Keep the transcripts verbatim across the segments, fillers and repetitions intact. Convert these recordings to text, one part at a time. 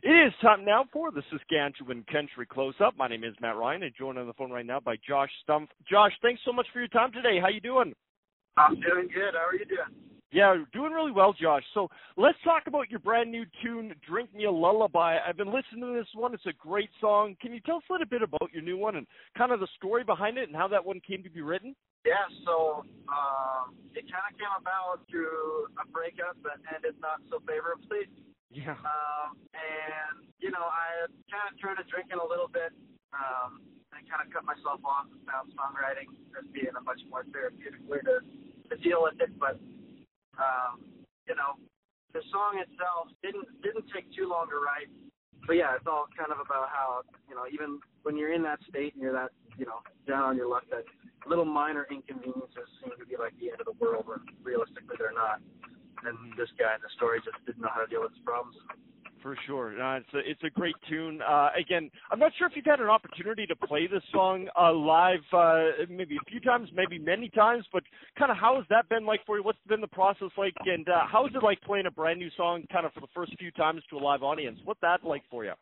It is time now for the Saskatchewan Country Close-Up. My name is Matt Ryan, and joined on the phone right now by Josh Stumpf. Josh, thanks so much for your time today. How you doing? I'm doing good. How are you doing? Yeah, doing really well, Josh. So let's talk about your brand new tune, Drink Me a Lullaby. I've been listening to this one. It's a great song. Can you tell us a little bit about your new one and kind of the story behind it and how that one came to be written? Yeah, so um, it kind of came about through a breakup that ended not so favorably. Yeah. Um, and, you know, I had kind of started drinking a little bit um, and kind of cut myself off and found songwriting as being a much more therapeutic way to, to deal with it. But, um, you know, the song itself didn't didn't take too long to write. But, yeah, it's all kind of about how, you know, even when you're in that state and you're that, you know, down on your luck, that little minor inconveniences seem to be like the end of the world, when realistically they're not. And this guy in the story just didn't know how to deal with his problems. For sure. Uh, it's, a, it's a great tune. Uh, again, I'm not sure if you've had an opportunity to play this song uh, live uh, maybe a few times, maybe many times, but kind of how has that been like for you? What's been the process like? And uh, how is it like playing a brand new song kind of for the first few times to a live audience? What's that like for you?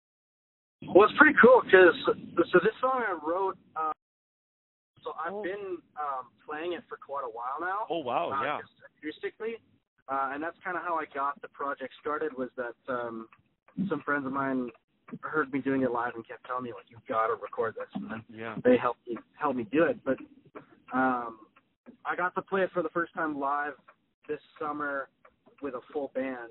Well, it's pretty cool because, so this song I wrote, uh, so I've oh. been um, playing it for quite a while now. Oh, wow, uh, yeah. Acoustically. Uh, and that's kind of how I got the project started, was that um, some friends of mine heard me doing it live and kept telling me, like, you've got to record this. And then yeah. they helped me, helped me do it. But um, I got to play it for the first time live this summer with a full band.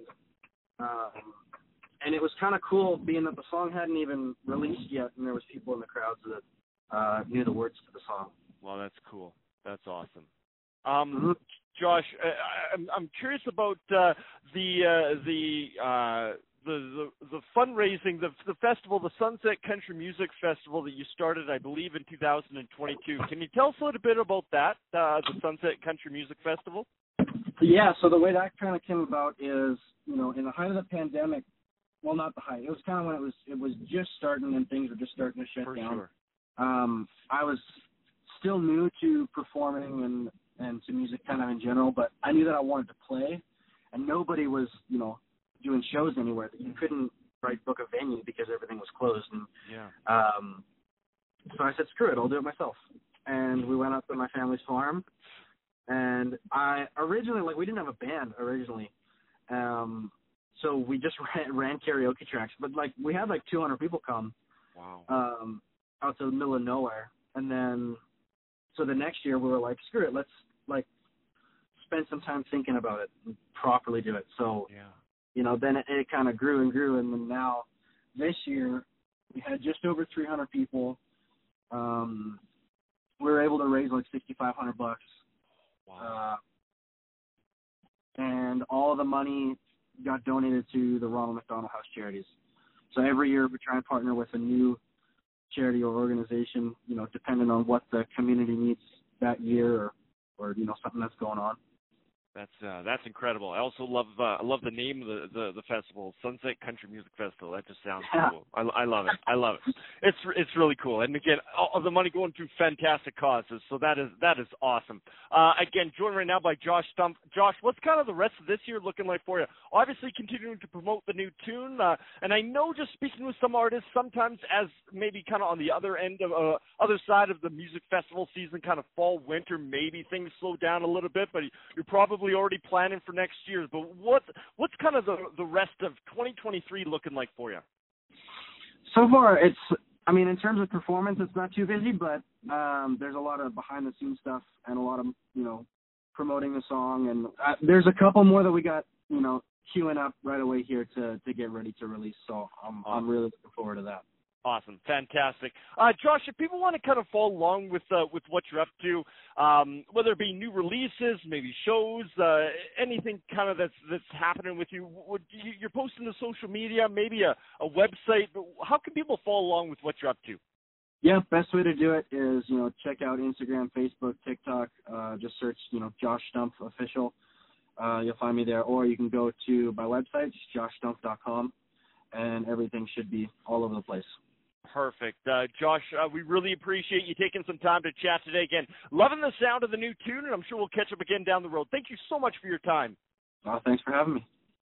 Um, and it was kind of cool being that the song hadn't even released yet, and there was people in the crowds that uh, knew the words to the song. Well, that's cool. That's awesome. Um, mm-hmm. Josh, uh, I'm, I'm curious about uh, the uh, the, uh, the the the fundraising, the the festival, the Sunset Country Music Festival that you started, I believe, in two thousand twenty-two. Can you tell us a little bit about that, uh, the Sunset Country Music Festival? Yeah, so the way that kind of came about is, you know, in the height of the pandemic, well, not the height, it was kind of when it was it was just starting and things were just starting to shut For down. Sure. Um, I was still new to performing and and to music kind of in general, but I knew that I wanted to play, and nobody was, you know, doing shows anywhere. You couldn't, right, book a venue because everything was closed. And yeah. um, so I said, screw it, I'll do it myself. And we went up to my family's farm, and I originally, like, we didn't have a band originally, um, so we just ran, ran karaoke tracks. But, like, we had, like, two hundred people come wow. um, out to the middle of nowhere, and then so the next year we were like, screw it, let's like spend some time thinking about it and properly do it. So, yeah. you know, then it, it kind of grew and grew. And then now this year we had just over three hundred people. Um, we were able to raise like sixty-five hundred bucks. Wow. Uh, and all the money got donated to the Ronald McDonald House Charities. So every year we try and partner with a new charity or organization, you know, depending on what the community needs that year, or, or you know, something that's going on. That's uh, that's incredible. I also love uh, I love the name of the, the, the festival, Sunset Country Music Festival. That just sounds yeah. cool. I, I love it. I love it. It's it's really cool. And again, all of the money going to fantastic causes. So that is that is awesome. Uh, again, joined right now by Josh Stumpf. Josh, what's kind of the rest of this year looking like for you? Obviously, continuing to promote the new tune. Uh, and I know, just speaking with some artists, sometimes as maybe kind of on the other end of uh, other side of the music festival season, kind of fall, winter, maybe things slow down a little bit. But you're probably already planning for next year, but what what's kind of the the rest of twenty twenty-three looking like for you? So far, it's I mean, in terms of performance, it's not too busy, but um, there's a lot of behind the scenes stuff and a lot of, you know, promoting the song, and uh, there's a couple more that we got, you know, queuing up right away here to to get ready to release. So I'm awesome. I'm really looking forward to that. Awesome, fantastic, uh, Josh. If people want to kind of follow along with uh, with what you're up to, um, whether it be new releases, maybe shows, uh, anything kind of that's that's happening with you, would you, you're posting to social media, maybe a, a website. But how can people follow along with what you're up to? Yeah, best way to do it is, you know, check out Instagram, Facebook, TikTok. Uh, just search, you know, Josh Stumpf Official. Uh, you'll find me there, or you can go to my website, josh stumpf dot com, and everything should be all over the place. Perfect. Uh, Josh, uh, we really appreciate you taking some time to chat today. Again, loving the sound of the new tune, and I'm sure we'll catch up again down the road. Thank you so much for your time. Uh, thanks for having me.